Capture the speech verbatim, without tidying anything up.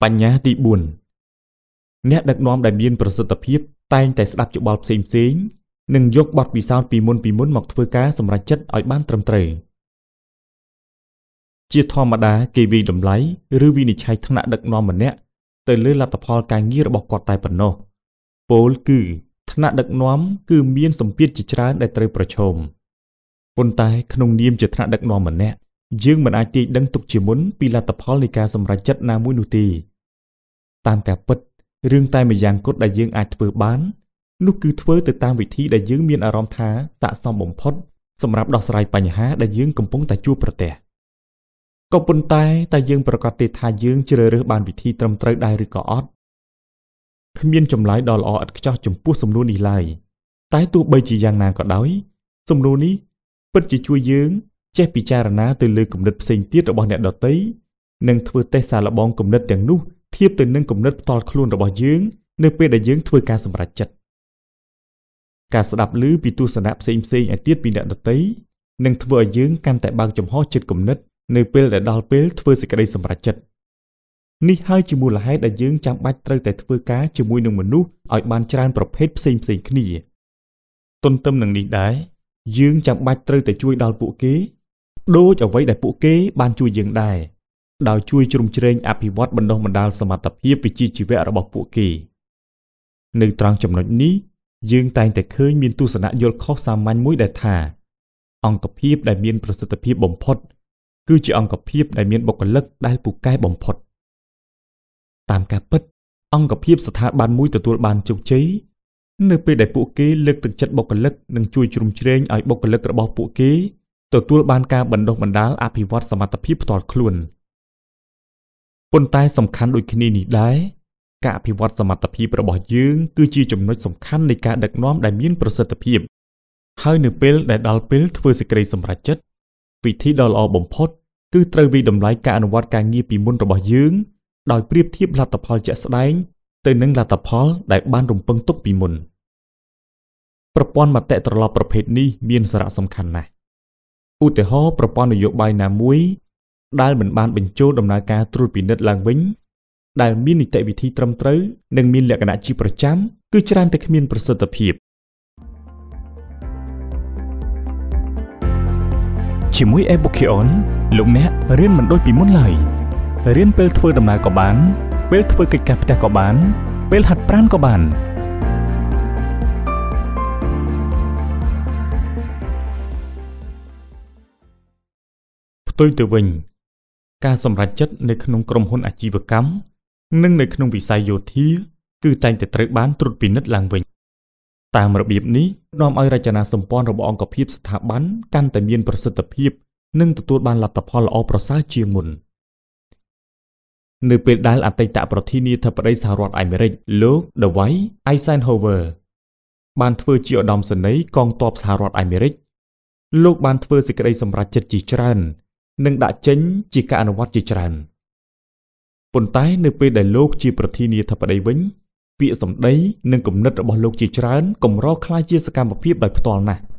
បញ្ញត្តិទីbốnអ្នកដឹកនាំដែលមានប្រសិទ្ធភាពតែងតែស្ដាប់យោបល់ផ្សេងៗនិងយកបទពិសោធន៍ពីមុនពីមុនមកធ្វើការសម្រេចចិត្តឲ្យបានត្រឹមត្រូវជាធម្មតាគេវិយតម្លៃឬវិនិច្ឆ័យថ្នាក់ដឹកនាំម្នាក់ទៅលើលទ្ធផលការងាររបស់គាត់តែប៉ុណ្ណោះពោលគឺថ្នាក់ដឹកនាំគឺមានសម្ពាធជាច្រើនដែលត្រូវប្រឈមប៉ុន្តែក្នុងនាមជាថ្នាក់ដឹកនាំម្នាក់យើងមិនអាចទាយដឹងទុកជាមុនពីលទ្ធផលនៃការសម្រេចចិត្តណាមួយនោះទេតាមការពិតរឿងតែម្យ៉ាងគត់ដែលយើងអាចធ្វើបាននោះគឺធ្វើទៅតាមវិធីដែលយើងមានអារម្មណ៍ថាស័ក្តិសមបំផុតសម្រាប់ដោះស្រាយបញ្ហាដែលយើងកំពុងតែជួបប្រទះក៏ប៉ុន្តែតែយើងប្រកាសទេថាយើងជ្រើសរើសបានវិធីត្រឹមត្រូវដែរឬក៏អត់គ្មានចម្លើយដ៏ល្អឥតខ្ចោះចំពោះសំណួរនេះឡើយតែទោះបីជាយ៉ាងណាក៏ដោយសំណួរនេះពិតជាជួយយើងចេះពិចារណាទៅលើគំនិតផ្សេងទៀតរបស់អ្នកដទៃនិងធ្វើតេស្តសាកល្បងគំនិតទាំងនោះធៀបទៅនឹងគំនិតផ្ទាល់ខ្លួនរបស់យើងនៅពេលដែលយើងធ្វើការសម្រេចចិត្តការស្ដាប់ឮពីទស្សនៈផ្សេងៗឲ្យទៀតពីអ្នកដទៃនឹងធ្វើឲ្យយើងកាន់តែបើកចំហចិត្តគំនិតនៅពេលដែលដល់ពេលធ្វើសេចក្តីសម្រេចចិត្តនេះហើយជាមូលហេតុដែលយើងចាំបាច់ត្រូវតែធ្វើការជាមួយនឹងមនុស្សឲ្យបានច្រើនប្រភេទផ្សេងៗគ្នាទន្ទឹមនឹងនេះដែរយើងចាំបាច់ត្រូវតែជួយដល់ពួកគេដូចអ្វីដែលពួកគេបានជួយយើងដែរដោយជួយជ្រោមជ្រែងអភិវឌ្ឍបណ្ដុះបណ្ដាលសមត្ថភាពវិជ្ជាជីវៈរបស់ពួកគេនៅត្រង់ចំណុចនេះយើងតែងតែឃើញមានទស្សនៈយល់ខុសសាមញ្ញមួយដែលថាអង្គភាពដែលមានប្រសិទ្ធភាពបំផុតគឺជាអង្គភាពដែលមានបុគ្គលិកដែលពូកែបំផុតតាមការពិតអង្គភាពស្ថាប័នមួយទទួលបានជោគជ័យនៅពេលដែលពួកគេលើកទឹកចិត្តបុគ្គលិកនិងជួយជ្រោមជ្រែងឲ្យបុគ្គលិករបស់ពួកគេទទួលបានការបណ្ដុះបណ្ដាលអភិវឌ្ឍសមត្ថភាពផ្ទាល់ខ្លួនប៉ុន្តែសំខាន់ដូចគ្នានេះដែរការអភិវឌ្ឍសមត្ថភាពរបស់យើងគឺជាចំណុចសំខាន់នៃការដឹកនាំដែលមានប្រសិទ្ធភាពហើយនៅពេលដែលដល់ពេលធ្វើសេចក្តីសម្រេចចិត្តវិធីដ៏ល្អបំផុតគឺត្រូវវិតម្លៃការអនុវត្តការងារពីមុនរបស់យើងដោយប្រៀបធៀបលទ្ធផលជាក់ស្ដែងទៅនឹងលទ្ធផលដែលបានរំពឹងទុកពីមុនប្រព័ន្ធមតិត្រឡប់ប្រភេទនេះមានសារៈសំខាន់ណាស់ឧទាហរណ៍ប្រព័ន្ធនយោបាយណាមួយដែលមិនបានបញ្ចូលដំណើរការត្រួតពិនិត្យឡើងវិញដែលមាននីតិវិធីត្រឹមត្រូវនិងមានលក្ខណៈជាប្រចាំគឺច្រើនតែគ្មានប្រសិទ្ធភាពជាមួយ Ebukion លោកអ្នករៀនមិនដូចពីមុនឡើយរៀនពេលធ្វើដំណើរក៏បានពេលធ្វើកិច្ចការផ្ទះក៏បានពេលហាត់ប្រាណក៏បានផ្ទុយទៅវិញការសម្រេចចិត្តនៅក្នុងក្រុមហ៊ុនអាជីវកម្មនិងនៅក្នុងវិស័យយោធាគឺតែងតែត្រូវបានត្រួតពិនិត្យឡើងវិញតាមរបៀបនេះនាំឲ្យរចនាសម្ព័ន្ធរបស់អង្គភាពស្ថាប័នកាន់តែមានប្រសិទ្ធភាពនិងទទួលបានលទ្ធផលល្អប្រសើរជាងមុននៅពេលដែលអតីតប្រធានាធិបតីសហរដ្ឋអាមេរិកលោក Dwight Eisenhower បានធ្វើជាឧត្តមសេនីយ៍កងទ័ពសហរដ្ឋអាមេរិកលោកបានធ្វើសេចក្តីសម្រេចចិត្តជាច្រើននិងដាក់ចេញជាការអនុវត្តជាច្រើនប៉ុន្តែនៅពេលដែលលោកជាប្រធានាធិបតីវិញពាក្យសម្ដីនិងគំនិតរបស់លោកជាច្រើនកម្រក្លាយជាសកម្មភាពដោយផ្ទាល់ណាស់